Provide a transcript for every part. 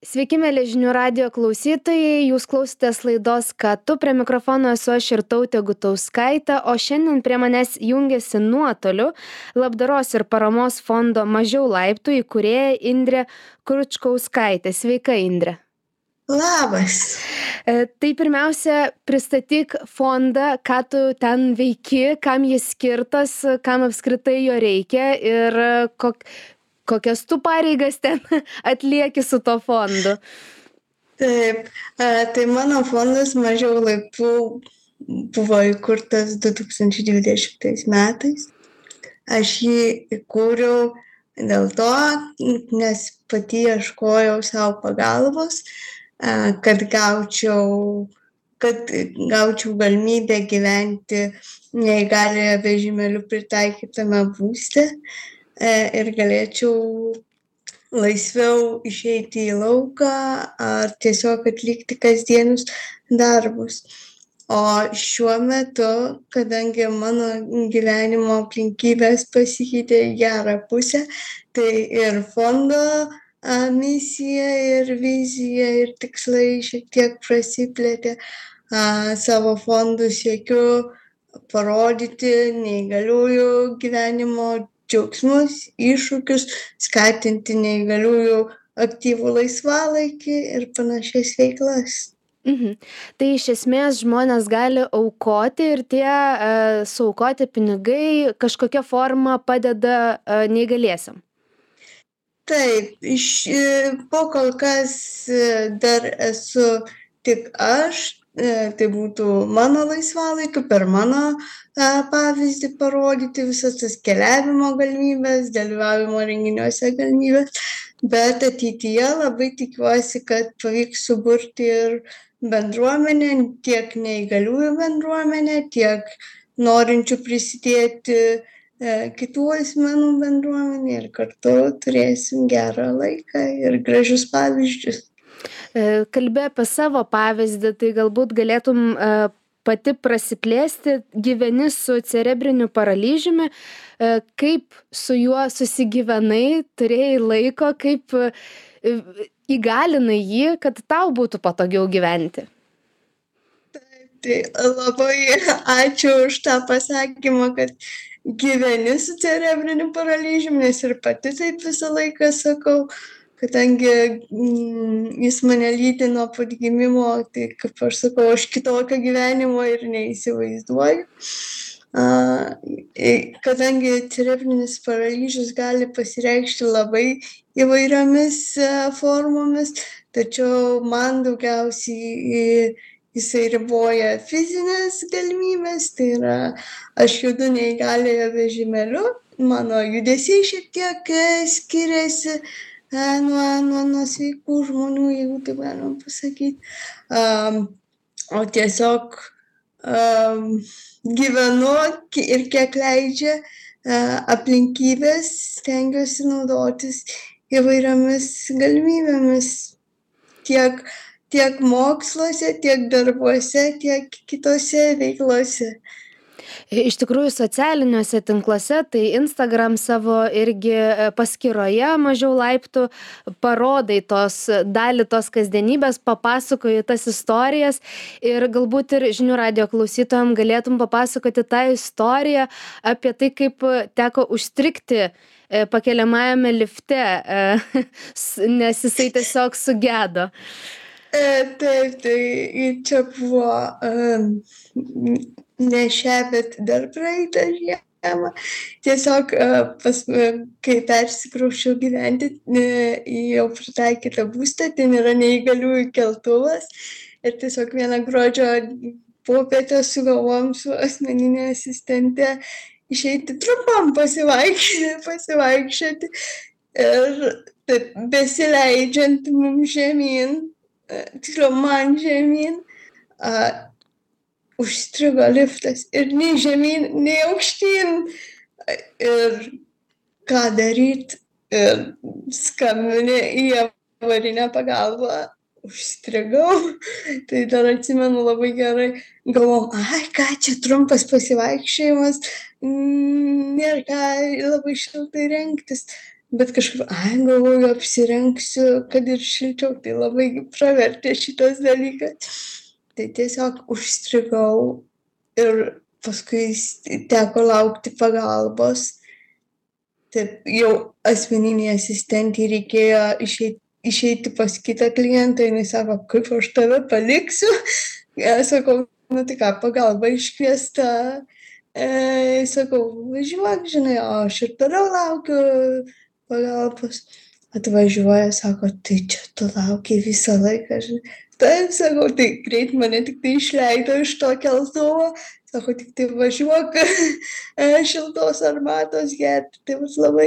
Sveiki, mėly žinių radio klausytojai, jūs klausotės laidos Ką tu, prie mikrofono esu aš ir Tautė Gutauskaitė, o šiandien prie manęs jungiasi nuotoliu labdaros ir paramos fondo Mažiau laiptų įkūrėja Indrė Kručkauskaitė. Sveika, Indrė. Labas. Tai pirmiausia, pristatyk fondą, ką tu ten veiki, kam jis skirtas, kam apskritai jo reikia ir kokias tu pareigas ten atlieki su to fondu. Taip, tai mano fondas Mažiau laiptų buvo įkurtas 2020 metais. Aš jį įkūriau dėl to, nes pati ieškojau savo pagalbos, kad gaučiau galimybę gyventi neįgaliojo vežimėliu pritaikytame būste ir galėčiau laisviau išeiti į lauką ar tiesiog atlikti kasdienius darbus. O šiuo metu, kadangi mano gyvenimo aplinkybės pasikeitė į gerą pusę, tai ir fondo misija ir vizija ir tikslai šiek tiek prasiplėtė. Savo fondų siekiu parodyti neįgaliųjų gyvenimo džiaugsmus, iššūkius, skatinti neįgaliųjų aktyvų laisvalaikį ir panašias veiklas. Tai iš esmės žmonės gali aukoti ir tie suaukoti pinigai kažkokia forma padeda neįgaliesiam. Taip, kol kas dar esu tik aš, tai būtų mano laisvalaikiu, per mano pavyzdį parodyti visas tas keliavimo galimybės, dalyvavimo renginiuose galimybės, bet ateityje labai tikiuosi, kad pavyks suburti ir bendruomenę, tiek neįgaliųjų bendruomenę, tiek norinčių prisidėti kitų asmenų bendruomenė ir kartu turėsim gerą laiką ir gražius pavyzdžius. Kalbė apie savo pavyzdį, tai galbūt galėtum pati prasiplėsti, gyveni su cerebriniu paralyžiumi, kaip su juo susigyvenai, turėjai laiko, kaip įgalinai jį, kad tau būtų patogiau gyventi. Tai labai ačiū už tą pasakymą, kad gyveni su cerebriniu paralyžiumi, nes ir pati taip visą laiką sakau, kadangi jis mane lydi nuo pat gimimo, tai kaip aš sakau, aš kitokio gyvenimo ir neįsivaizduoju. Kadangi cerebrinis paralyžius gali pasireikšti labai įvairiomis formomis, tačiau man daugiausiai jisai riboja fizinės galimybės, tai yra aš judu neįgaliojo vežimėliu, mano judesiai šiek tiek skiriasi nuo sveikų žmonių, jeigu taip galima pasakyti. O tiesiog gyvenu ir kiek leidžia aplinkybės, stengiuosi naudotis įvairiomis galimybėmis tiek moksluose, tiek darbuose, tiek kitose veiklose. Iš tikrųjų, socialiniuose tinkluose, tai Instagram savo irgi paskyroje Mažiau laiptų parodai dalį tos kasdienybės, papasakoji tas istorijas ir galbūt ir žinių radio klausytojams galėtum papasakoti tą istoriją apie tai, kaip teko užstrigti pakeliamajame lifte, nes jisai tiesiog sugedo. Taip, tai čia buvo ne šią, bet dar praeitą žiemą. Tiesiog kai persikrausčiau gyventi į jau pritaikytą būstą, ten yra neįgaliųjų keltuvas ir tiesiog vieną gruodžio popietę sugalvojom su asmeninė asistente išeiti trumpam pasivaikščioti ir taip besileidžiant mums žemyn, tiksliau man žemyn, užstrigo liftas ir nei žemyn, nei aukštyn. Ir ką daryti, ir skambini į avarinę pagalbą, užstrigau. Tai dar atsimenu labai gerai, galvojau, ką čia trumpas pasivaikščiojimas, nėra ką labai šiltai rengtis. bet kažkaip, galvoju, apsirengsiu, kad ir šilčiau, tai labai pravertė šitas dalykas. Tai tiesiog užstrigau ir paskui teko laukti pagalbos. Taip, jau asmeniniai asistentei reikėjo išeiti pas kitą klientą, jinai sako, kaip aš tave paliksiu. Sakau, nu tai ką, pagalba iškviesta. Sakau, važiuok, žinai, o aš ir toliau laukiu pagalbos. Atvažiuoja, sako, tai čia tu laukiai visą laiką, žinai. Taip, sakau, tai greit mane tik tai išleido iš to keltuvo. Sako, tik tai važiuok šiltos arbatos gerti. Tai bus labai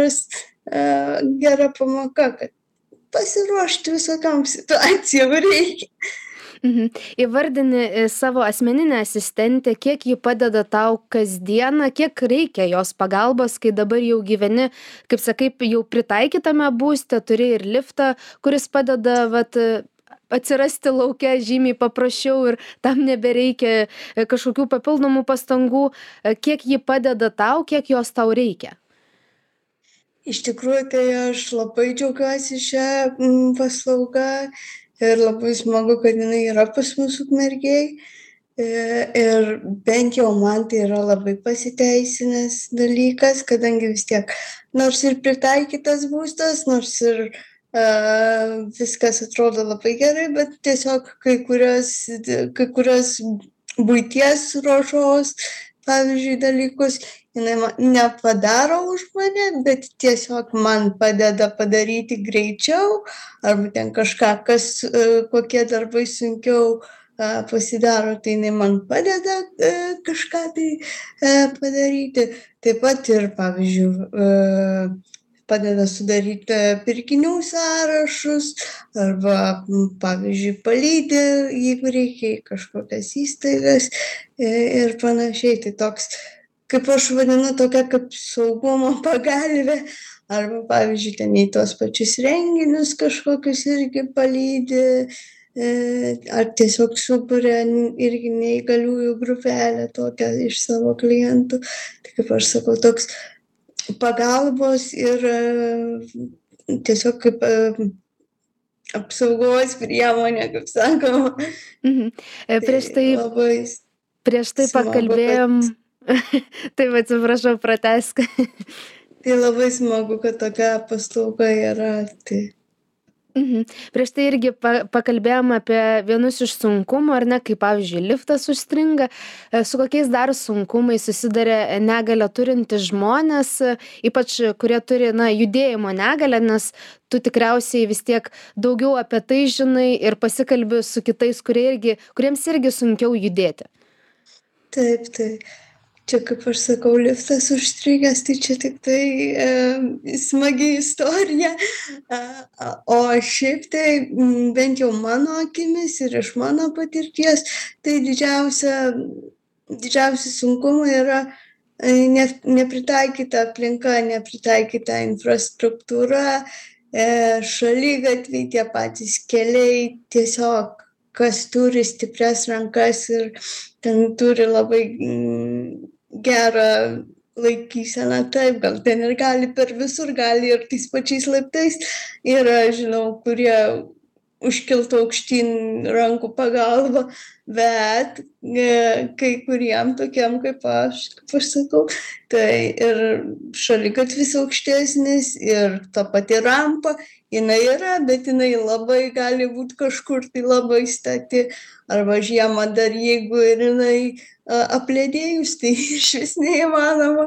gera pamoka, kad pasiruošti visokiam situacijom reikia. Įvardini savo asmeninę asistentę, kiek ji padeda tau kasdieną, kiek reikia jos pagalbos, kai dabar jau gyveni, kaip sakai, jau pritaikytame būste, turi ir liftą, kuris padeda atsirasti lauke žymiai paprasčiau ir tam nebereikia kažkokių papildomų pastangų. Kiek ji padeda tau, kiek jos tau reikia? Iš tikrųjų, tai aš labai džiaugiuosi šią paslaugą ir labai smagu, kad jinai yra pas mus Ukmergėj. Ir bent jau man tai yra labai pasiteisinęs dalykas, kadangi vis tiek, nors ir pritaikytas būstas, nors ir viskas atrodo labai gerai, bet tiesiog kai kurios buities ruošos, pavyzdžiui, dalykus, jinai nepadaro už mane, bet tiesiog man padeda padaryti greičiau, arba ten kažką, kokie darbai sunkiau pasidaro, tai jinai man padeda kažką tai padaryti. Taip pat ir, pavyzdžiui, padeda sudaryti pirkinių sąrašus arba, pavyzdžiui, palydi, jeigu reikia į kažkokias įstaigas ir panašiai. Tai toks, kaip aš vadinu, tokia kaip saugumo pagalvė arba, pavyzdžiui, ten į tos pačius renginius kažkokius irgi palydi ar tiesiog suburia irgi neįgaliųjų grupelę tokią iš savo klientų. Tai kaip aš sakau, toks pagalbos ir tiesiog kaip apsaugos priemonė, kaip sakoma. Prieš tai pakalbėjom. Taip, atsiprašau, pratęsk. Tai labai smagu, kad tokia paslauga yra. Tai. Prieš tai irgi pakalbėjom apie vienus iš sunkumų, ar ne, kaip pavyzdžiui liftas užstringa, su kokiais dar sunkumais susiduria negalią turintys žmonės, ypač kurie turi judėjimo negalią, nes tu tikriausiai vis tiek daugiau apie tai žinai ir pasikalbi su kitais, kuriems irgi sunkiau judėti. Taip. Čia, kaip aš sakau, liftas užstrigęs, tai čia tik tai smagi istorija. O šiaip tai bent jau mano akimis ir iš mano patirties, tai didžiausi sunkumai yra nepritaikyta aplinka, nepritaikyta infrastruktūra, šaligatviai, tie patys keliai, tiesiog kas turi stiprias rankas ir ten turi labai gerą laikyseną, taip, gal ten ir gali per visur, gali ir tais pačiais laiptais. Yra, žinau, kurie užkiltų aukštyn rankų pagalba, bet kai kuriem tokiem kaip aš sakau, tai ir šaligatvis aukštesnis ir ta pati rampa, jinai yra, bet jinai labai gali būti kažkur tai labai stati, arba žiemą dar jeigu ir jinai apledėjus, tai išvis neįmanoma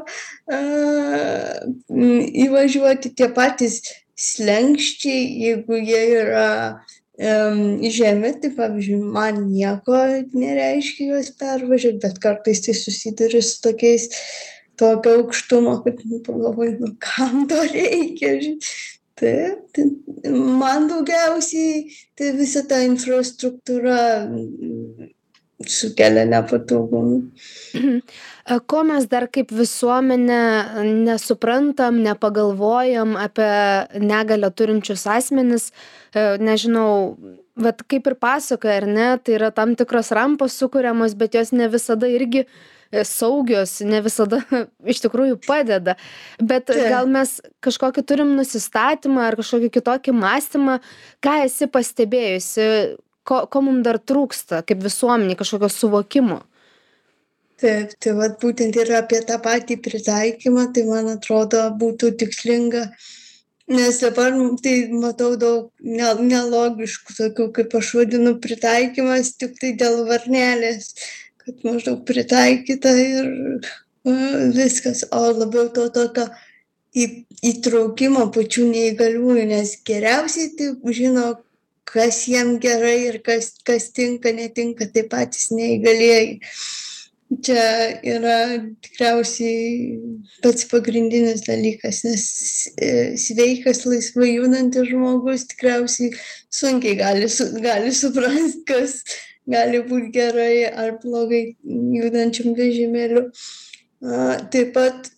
įvažiuoti. Tie patys slenkščiai, jeigu jie yra žemi, tai pavyzdžiui, man nieko nereiškia juos pervažiuoti, bet kartais tai susiduri su tokiais tokio aukštumo, kad pagalvoju, kam to reikia. Taip, tai man daugiausiai tai visa ta infrastruktūra sukelia nepatogumų. Ko mes dar kaip visuomenė nesuprantam, nepagalvojam apie negalią turinčius asmenis, nežinau, vat kaip ir pasakoja, ar ne, tai yra tam tikros rampos sukuriamos, bet jos ne visada irgi saugios, ne visada iš tikrųjų padeda. Bet gal mes kažkokį turim nusistatymą ar kažkokį kitokį mąstymą, ką esi pastebėjusi, ko mum dar trūksta kaip visuomeniai, kažkokio suvokimo. Taip, tai vat būtent ir apie tą patį pritaikymą, tai man atrodo būtų tikslinga, nes dabar tai matau daug nelogiškų tokių, kaip aš vadinu, pritaikymas tik tai dėl varnelės, kad maždaug pritaikyta ir viskas, o labiau to tokio įtraukimo pačių neįgaliųjų, nes geriausiai tai žino, kas jiem gerai ir kas tinka, netinka, tai patys neįgalieji. Čia yra tikriausiai pats pagrindinis dalykas, nes sveikas, laisvai judantis žmogus tikriausiai sunkiai gali suprasti, kas gali būti gerai ar blogai judančiam vežimėliu. Taip pat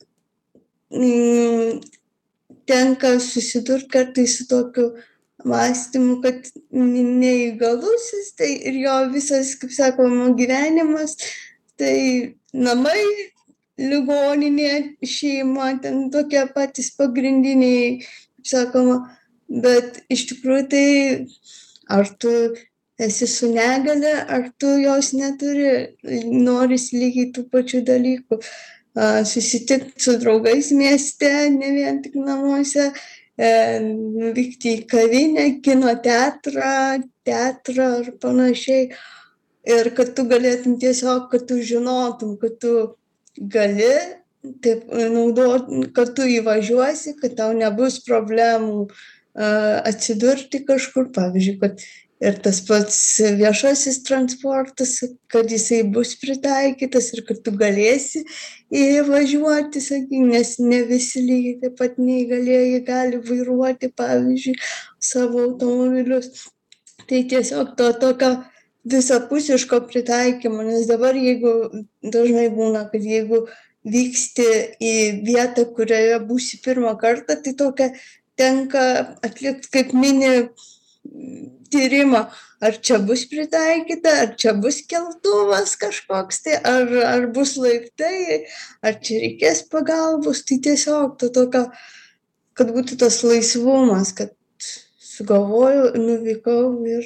tenka susidurti kartais su tokiu mąstymu, kad neįgalusis, tai ir jo visas, kaip sakoma, gyvenimas, tai namai, ligoninė, šeima, ten tokie patys pagrindiniai, kaip sakoma, bet iš tikrųjų tai ar tu esi su negalia, ar tu jos neturi, norisi lygiai tų pačių dalykų. Susitikti su draugais mieste, ne vien tik namuose, vykti į kavinę, kino teatrą ar panašiai. Ir kad tu galėtum tiesiog, kad tu žinotum, kad tu gali taip naudoti, kad tu įvažiuosi, kad tau nebus problemų atsidurti kažkur, pavyzdžiui, kad ir tas pats viešasis transportas, kad jisai bus pritaikytas ir kad tu galėsi įvažiuoti, sakykime, nes ne visi lygiai taip pat neįgalieji gali vairuoti, pavyzdžiui, savo automobilius. Tai tiesiog to tokio visapusiško pritaikymo, nes dabar jeigu dažnai būna, kad jeigu vyksti į vietą, kurioje būsi pirmą kartą, tai tokia tenka atlikti kaip mini tyrimą, ar čia bus pritaikyta, ar čia bus keltuvas kažkoks, tai ar bus laiptai, ar čia reikės pagalbos, tai tiesiog to tokio, kad būtų tas laisvumas, kad sugalvojau, nuvykau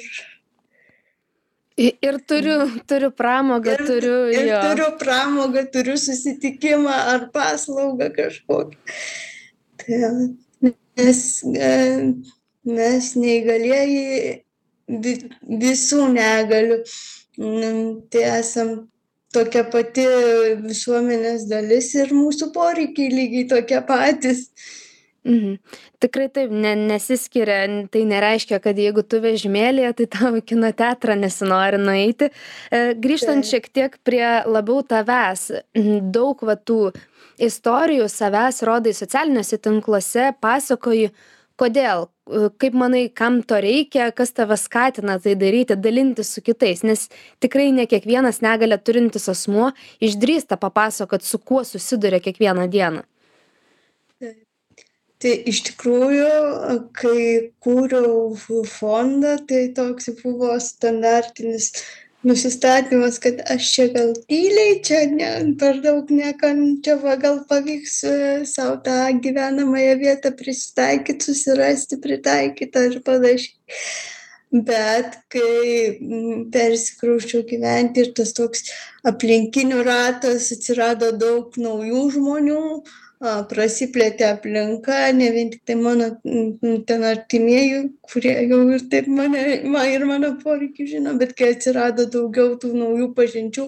ir turiu pramogą, turiu pramogą, turiu susitikimą ar paslaugą kažkokią. Tai, nes mes neįgalieji visų negalių, tai esam tokia pati visuomenės dalis ir mūsų poreikiai lygiai tokie patys. Tikrai taip, nesiskiria, tai nereiškia, kad jeigu tu vežimėlėje, tai tau į kino teatrą nesinori nueiti. Grįžtant šiek tiek prie labiau tavęs, daug tų istorijų savęs rodai socialiniuose tinkluose, pasakoji, kodėl, kaip manai, kam to reikia, kas tave skatina tai daryti, dalintis su kitais, nes tikrai ne kiekvienas negalią turintis asmuo išdrįsta papasakot, su kuo susiduria kiekvieną dieną. Tai iš tikrųjų, kai kūriau fondą, tai toks buvo standartinis nusistatymas, kad aš čia gal tyliai, čia per daug čia gal pavyks savo tą gyvenamąją vietą prisitaikyti, susirasti, pritaikytą ir panašiai. Bet kai persikrausčiau gyventi ir tas toks aplinkinių ratas, atsirado daug naujų žmonių, prasiplėtė aplinka, ne vien tik tai mano ten artimieji, kurie jau ir taip mano poreikį žino, bet kai atsirado daugiau tų naujų pažinčių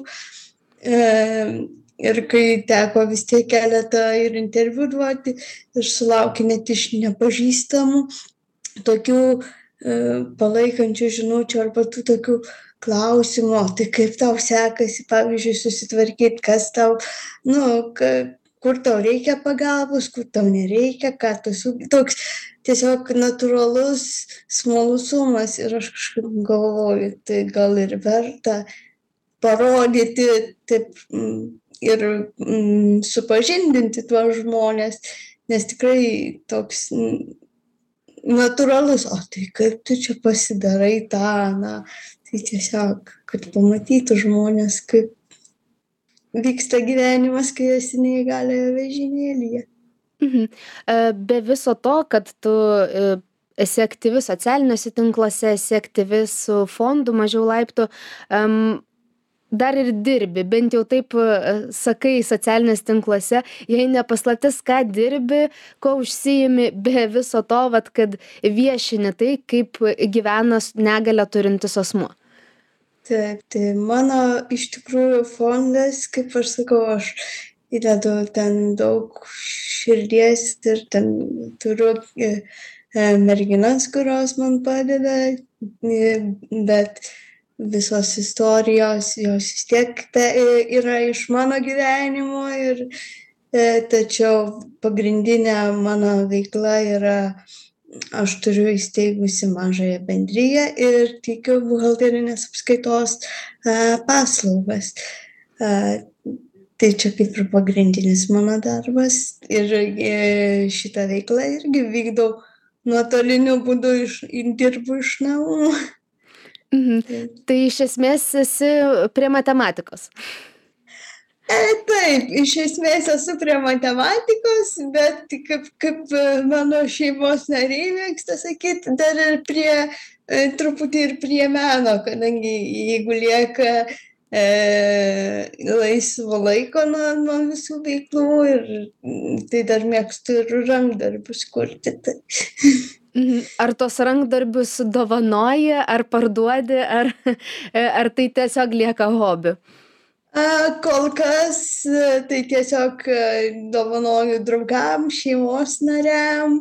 ir kai teko vis tiek keletą ir interviu duoti ir sulaukti net iš nepažįstamų tokių palaikančių žinučių arba tų tokių klausimų, tai kaip tau sekasi, pavyzdžiui, susitvarkyti, kas tau, kur tau reikia pagalbos, kur tau nereikia, ką tu toks tiesiog natūralus smalsumas ir aš kažkaip galvoju, tai gal ir verta parodyti taip ir supažindinti tuos žmones, nes tikrai toks natūralus, o tai kaip tu čia pasidarai tą, na, tai tiesiog, kad pamatytų žmonės, kaip vyksta gyvenimas, kai esi neįgaliojo vežimėlyje. Be viso to, kad tu esi aktyvi socialiniuose tinkluose, esi aktyvi su fondu Mažiau laiptų, dar ir dirbi, bent jau taip sakai socialiniuose tinkluose, jei ne paslaptis, ką dirbi, kuo užsiimi, be viso to, vat, kad viešini tai, kaip gyvena negalią turintis asmuo. Taip, tai mano iš tikrųjų fondas, kaip aš sakau, aš įdedu ten daug širdies ir ten turiu merginas, kurios man padeda, bet visos istorijos, jos vis tiek yra iš mano gyvenimo ir tačiau pagrindinė mano veikla yra, aš turiu įsteigusi mažąją bendriją ir teikiu buhalterinės apskaitos paslaugas. Tai čia kaip ir pagrindinis mano darbas ir šitą veiklą irgi vykdau nuotoliniu būdu, dirbu iš namų. Tai iš esmės esi prie matematikos. Taip, iš esmės esu prie matematikos, bet kaip mano šeimos nariai mėgsta sakyti, dar ir truputį ir prie meno, kadangi jeigu lieka laisvo laiko nuo visų veiklų, ir tai dar mėgstu ir rankdarbius kurti. Ar tos rankdarbius dovanoji, ar parduodi, ar tai tiesiog lieka hobiu? Kol kas tai tiesiog dovanoju draugam, šeimos nariam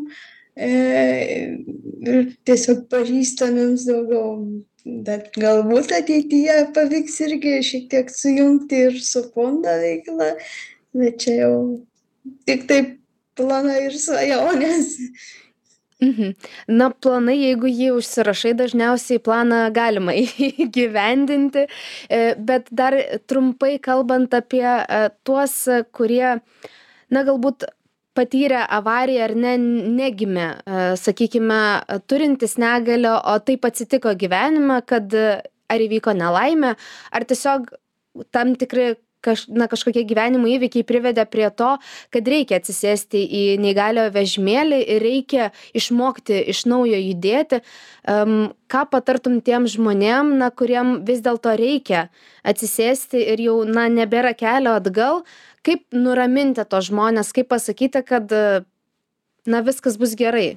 ir tiesiog pažįstamiems daugiau. Bet galbūt ateityje pavyks irgi šiek tiek sujungti ir su fondo veikla, bet čia jau tik taip planai ir svajonės. Na, planai, jeigu jį užsirašai, dažniausiai planą galima įgyvendinti, bet dar trumpai kalbant apie tuos, kurie, na, galbūt patyrė avariją ar negimė, sakykime, turintis negalią, o taip atsitiko gyvenime, kad ar įvyko nelaimė, ar tiesiog tam tikri kažkokie gyvenimo įvykiai privedė prie to, kad reikia atsisėsti į neįgaliojo vežimėlį ir reikia išmokti iš naujo judėti. Ką patartum tiem žmonėm, kuriem vis dėlto reikia atsisėsti ir jau, nebėra kelio atgal? Kaip nuraminti tos žmonės, kaip pasakyti, kad, viskas bus gerai?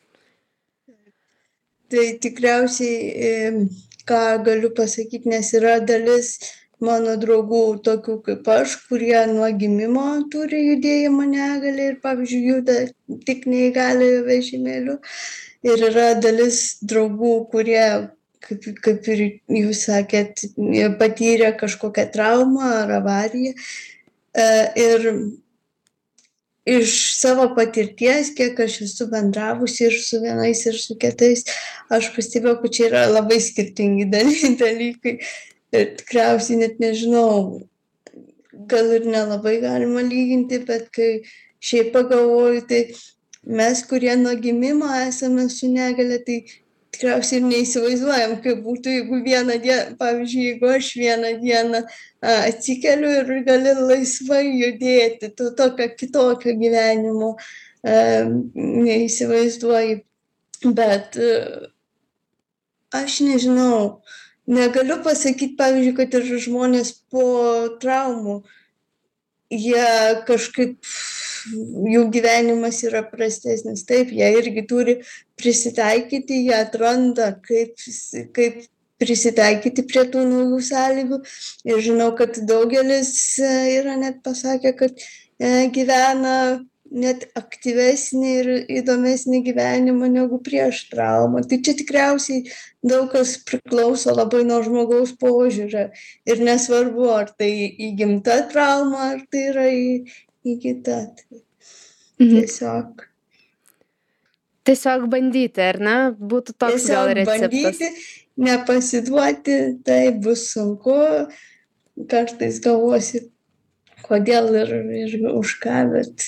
Tai tikriausiai, ką galiu pasakyti, nes yra dalis mano draugų tokių kaip aš, kurie nuo gimimo turi judėjimo negalią ir, pavyzdžiui, juda tik neįgaliojo vežimėliu. Ir yra dalis draugų, kurie, kaip ir jūs sakėt, patyrė kažkokią traumą ar avariją. Ir iš savo patirties, kiek aš esu bendravusi ir su vienais, ir su kitais, aš pastebėjau, kad čia yra labai skirtingi dalykai. Ir tikriausiai net nežinau, gal ir nelabai galima lyginti, bet kai šiaip pagalvoju, tai mes, kurie nuo gimimo esame su negalia, tai tikriausiai ir neįsivaizduojam, kaip būtų, jeigu vieną dieną, pavyzdžiui, jeigu aš vieną dieną atsikeliu ir gali laisvai judėti, to tokio kitokio gyvenimo neįsivaizduoju. Bet aš nežinau, negaliu pasakyti, pavyzdžiui, kad ir žmonės po traumų, jie kažkaip, jų gyvenimas yra prastesnis. Taip, jie irgi turi prisitaikyti, jie atranda, kaip prisitaikyti prie tų naujų sąlygų. Ir žinau, kad daugelis yra net pasakę, kad gyvena net aktyvesnį ir įdomesnį gyvenimą negu prieš traumą. Tai čia tikriausiai daug kas priklauso labai nuo žmogaus požiūrio. Ir nesvarbu, ar tai įgimta trauma, ar tai yra įgyta. Tiesiog bandyti, ar ne? Būtų toks gal receptas. Tiesiog bandyti, nepasiduoti, tai bus sunku. kartais galvosi, kodėl ir už ką, bet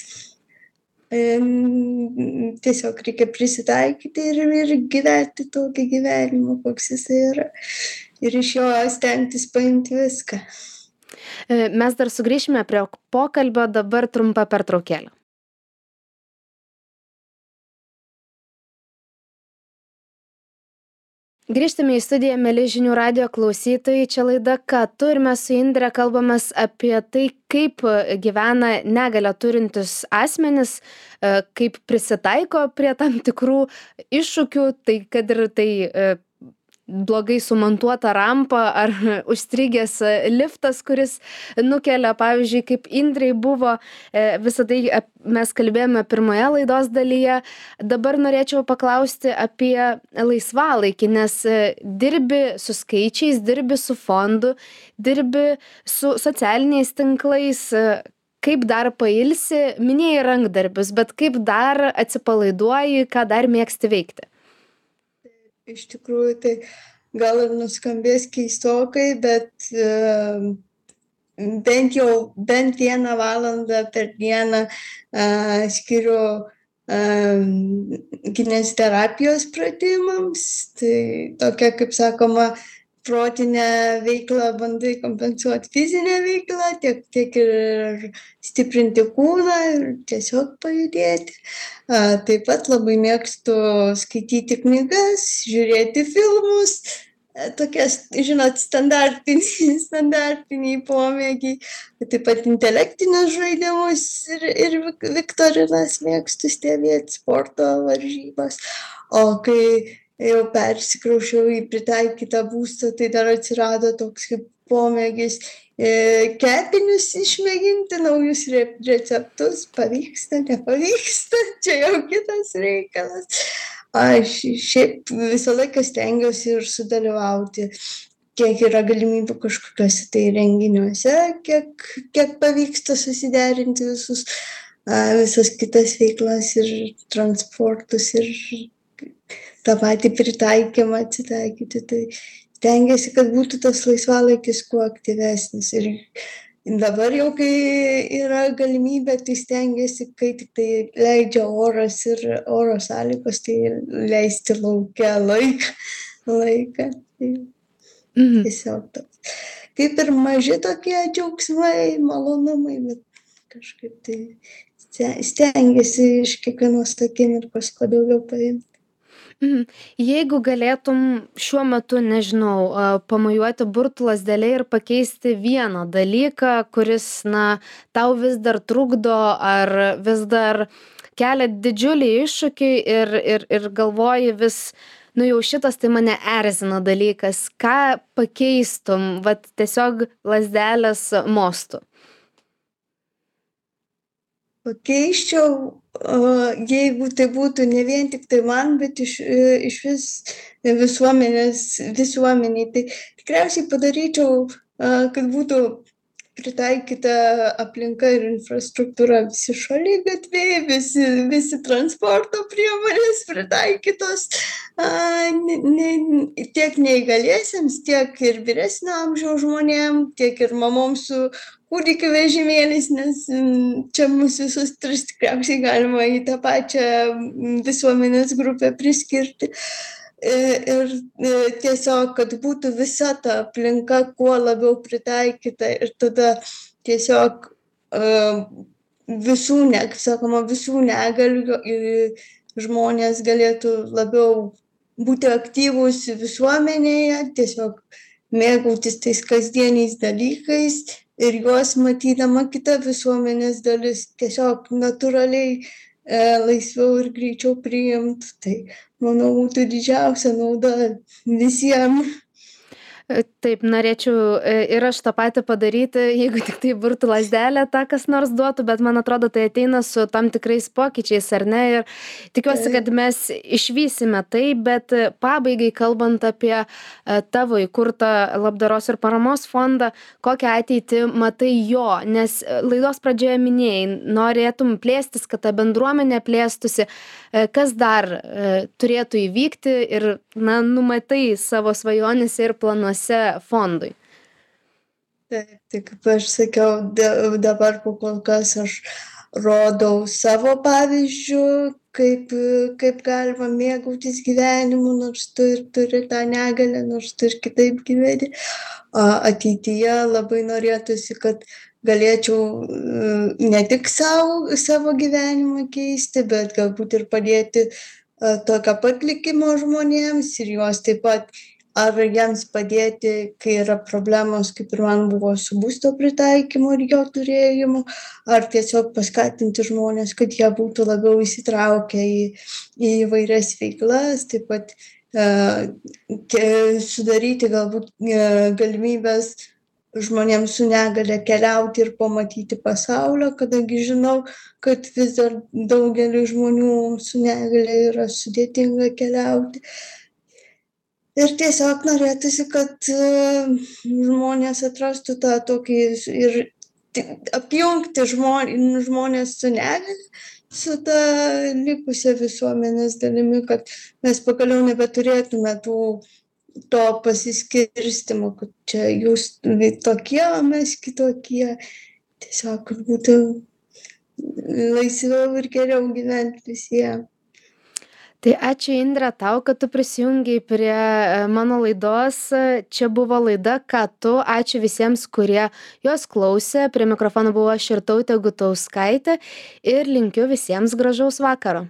tiesiog reikia prisitaikyti ir gyventi tokį gyvenimą, koks jisai yra. Ir iš jo stengtis paimti viską. Mes dar sugrįšime prie pokalbio, dabar trumpa pertraukėlė. Grįžtame į studiją, mieli žinių radijo klausytojai, čia laida Ką tu, ir mes su Indre kalbamės apie tai, kaip gyvena negalią turintis asmenys, kaip prisitaiko prie tam tikrų iššūkių, tai kad ir tai blogai sumontuota rampa ar užstrigęs liftas, kuris nukelia, pavyzdžiui, kaip Indrei buvo, visą tai mes kalbėjome pirmoje laidos dalyje. Dabar norėčiau paklausti apie laisvalaikį, nes dirbi su skaičiais, dirbi su fondu, dirbi su socialiniais tinklais. Kaip dar pailsi, minėjai rankdarbius, bet kaip dar atsipalaiduoji, ką dar mėgsti veikti? Iš tikrųjų, tai gal ir nuskambės keistokai, bet bent 1 valandą per dieną skiriu kineziterapijos pratimams. Tai tokia, kaip sakoma, protinę veiklą bandai kompensuoti fizinę veiklą, tiek ir stiprinti kūną ir tiesiog pajudėti. Taip pat labai mėgstu skaityti knygas, žiūrėti filmus, tokias, žinot, standartiniai pomėgiai, taip pat intelektinius žaidimus ir viktorinas mėgstu stebėti, sporto varžybas. O kai jau persikraušiau į pritaikytą būstą, tai dar atsirado toks kaip pomėgis kepinius išmėginti, naujus receptus, pavyksta, nepavyksta, čia jau kitas reikalas. Aš šiaip visą laiką stengiuosi ir sudalyvauti, kiek yra galimybių kažkokiuose tai renginiuose, kiek pavyksta susiderinti visas kitas veiklas ir transportus ir tą patį pritaikymą atsitaikyti. Tai stengiasi, kad būtų tas laisvalaikis kuo aktyvesnis. Ir dabar jau, kai yra galimybė, tai stengiasi, kai tik tai leidžia oras ir oro sąlygos, tai leisti lauke laiką. Tai tiesiog toks. Kaip ir maži tokie džiaugsmai, malonumai, bet kažkaip tai stengiasi iš kiekvienos akimirkos kuo daugiau paimti. Jeigu galėtum šiuo metu, nežinau, pamojuoti burtų lazdele ir pakeisti vieną dalyką, kuris, tau vis dar trukdo ar vis dar kelia didžiulį iššūkį ir galvoji vis, jau šitas tai mane erzina dalykas, ką pakeistum, tiesiog lazdelės mostu? Pakeisčiau, jeigu tai būtų ne vien tik tai man, bet iš vis visuomeniai, tai tikriausiai padaryčiau, kad būtų pritaikyta aplinka ir infrastruktūra, visi šaligatviai, visi transporto priemonės pritaikytos tiek neįgaliesiems, tiek ir vyresnio amžiaus žmonėm, tiek ir mamoms su kūdikių vežimėliais, nes čia mūsų visus 3 tikriausiai galima į tą pačią visuomenės grupę priskirti. Ir tiesiog, kad būtų visa ta aplinka kuo labiau pritaikyta ir tada tiesiog visų negalių žmonės galėtų labiau būti aktyvūs visuomenėje, tiesiog mėgautis tais kasdieniais dalykais ir juos matydama kita visuomenės dalis tiesiog natūraliai laisviau ir greičiau priimtų. Tai, manau, būtų didžiausia nauda visiems. Taip, norėčiau ir aš tą patį padaryti, jeigu tik tai burtų lazdelę tą kas nors duotų, bet man atrodo, tai ateina su tam tikrais pokyčiais, ar ne? Ir tikiuosi, kad mes išvysime tai, bet pabaigai kalbant apie tavo įkurtą labdaros ir paramos fondą, kokią ateitį matai jo, nes laidos pradžioje minėjai, norėtum plėstis, kad ta bendruomenė plėstųsi, kas dar turėtų įvykti ir numatai savo svajonėse ir planuose fondui? Taip, tai kaip aš sakiau, dabar kol kas aš rodau savo pavyzdžiu, kaip galima mėgautis gyvenimu, nors tu ir turi tą negalią, nors tu ir kitaip gyveni. Ateityje labai norėtųsi, kad galėčiau ne tik savo gyvenimą keisti, bet galbūt ir padėti tokio pat likimo žmonėms ir juos taip pat ar jiems padėti, kai yra problemos, kaip ir man buvo su būsto pritaikymu ir jo turėjimu, ar tiesiog paskatinti žmones, kad jie būtų labiau įsitraukę į įvairias veiklas, taip pat sudaryti galbūt galimybės žmonėms su negale keliauti ir pamatyti pasaulio, kadangi žinau, kad vis dar daugeliui žmonių su negale yra sudėtinga keliauti. Ir tiesiog norėtųsi, kad žmonės atrastų tą tokį ir apjungti žmonės su negalia su ta likusia visuomenės dalimi, kad mes pagaliau nebeturėtume to pasiskirstimo, kad čia jūs tokie, o mes kitokie. Tiesiog, kad būtų laisviau ir geriau gyventi visiems. Tai ačiū Indre tau, kad tu prisijungiai prie mano laidos. Čia buvo laida Ką tu. Ačiū visiems, kurie jos klausė. Prie mikrofono buvau aš Irtautė Gutauskaitė ir linkiu visiems gražaus vakaro.